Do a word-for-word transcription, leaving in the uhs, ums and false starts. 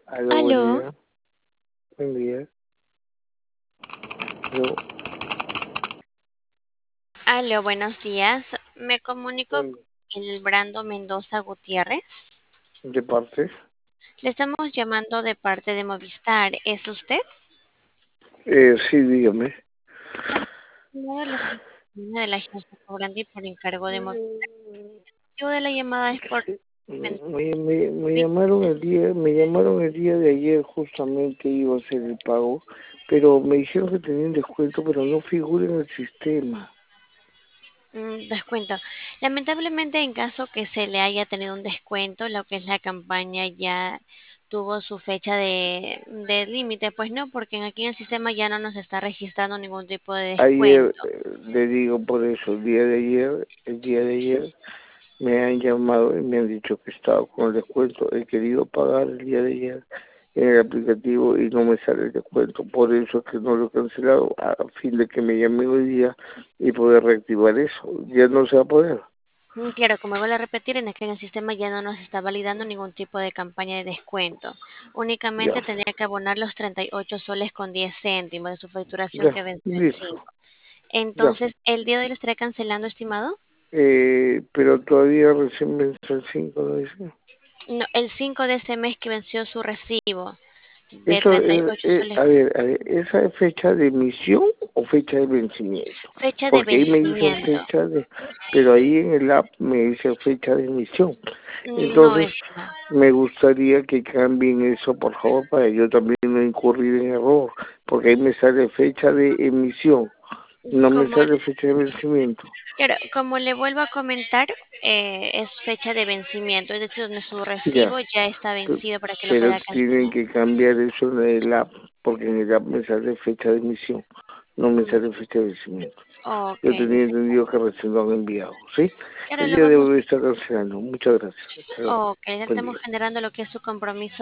Aló, buen Aló, día. Buen día. Aló, aló, buenos días. Me comunico buen- con el Brando Mendoza Gutiérrez. ¿De parte? Le estamos llamando de parte de Movistar. ¿Es usted? Eh, sí, dígame. Una de las una de la agencia Cobrandi por encargo de Movistar. El motivo de la llamada es por Me, me, me llamaron el día, me llamaron el día de ayer, justamente iba a hacer el pago, pero me dijeron que tenían descuento, pero no figura en el sistema. mm, descuento. Lamentablemente, en caso que se le haya tenido un descuento, lo que es la campaña ya tuvo su fecha de, de límite, pues no, porque aquí en el sistema ya no nos está registrando ningún tipo de Ayer, descuento. eh, le digo por eso, el día de ayer, el día de ayer, me han llamado y me han dicho que estaba con el descuento. He querido pagar el día de ayer en el aplicativo y no me sale el descuento. Por eso es que no lo he cancelado, a fin de que me llamen hoy día y poder reactivar eso. Ya no se va a poder. Mm, Claro, como vuelvo a repetir, en es que en el sistema ya no nos está validando ningún tipo de campaña de descuento. Ya, Únicamente tendría que abonar los treinta y ocho soles con diez céntimos de su facturación ya, que venció el listo, cinco. ya. Entonces, ¿el día de hoy lo estaré cancelando, estimado? Eh, pero todavía recién vence el cinco, ¿no dice? No, el cinco de este mes que venció su recibo de Eso, treinta y es, ocho eh, soles a con ver, a ver, ¿esa es fecha de emisión o fecha de vencimiento? fecha de Porque ahí me dicen vencimiento. fecha de, pero ahí en el app me dice fecha de emisión. No, Entonces, estimado. me gustaría que cambien eso, por favor, para yo también no incurrir en error, porque ahí me sale fecha de emisión, no me Como sale fecha de vencimiento. Claro, como le vuelvo a comentar, eh, es fecha de vencimiento, es decir, donde su Ya, recibo ya está pe- vencido para que lo pero pueda tienen cancelar. que cambiar eso en el app, porque en el app me sale fecha de emisión, no me Mm, sale fecha de vencimiento. ok, Yo tenía licenciado. entendido que recién lo han enviado, ¿sí? Claro, El lo día de vamos. hoy está cancelando. Muchas gracias. Hasta luego. Ok, ya Buen estamos día. generando lo que es su compromiso